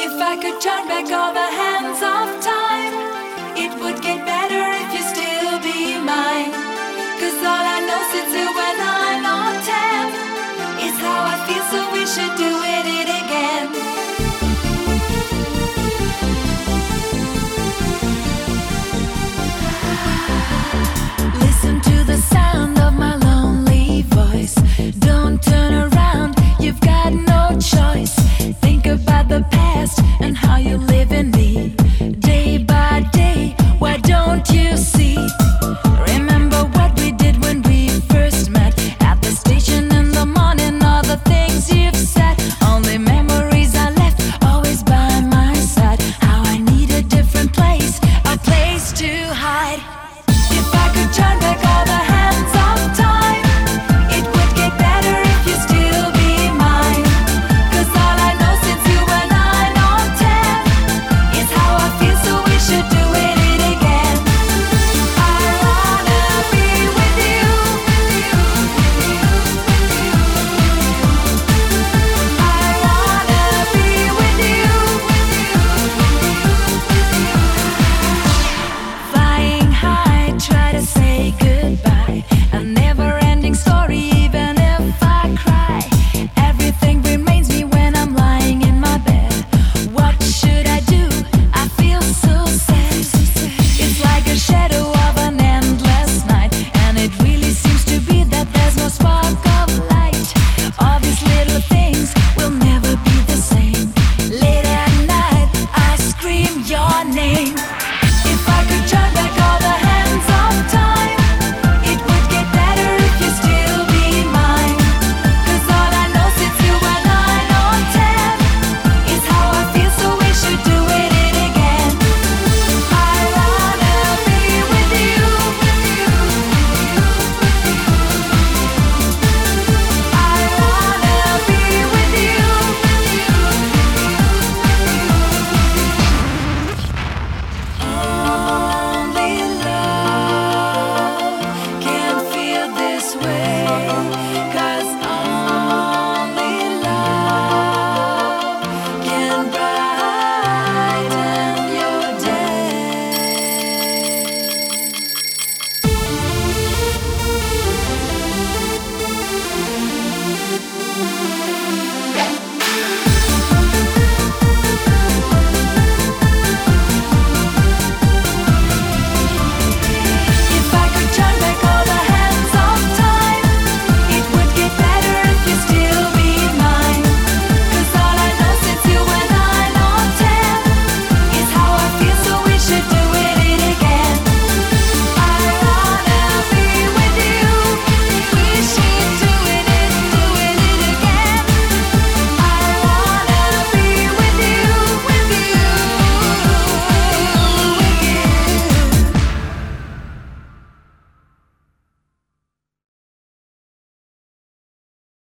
If I could turn back all the hands of time, it would get better if you still be mine. 'Cause all I know since you were 9 or 10 is how I feel, so we should do it again. Listen to the sound of my lonely voice. Don't turn around, you've got no choice. Think about the past and how you live in me. Day by day, why don't you see?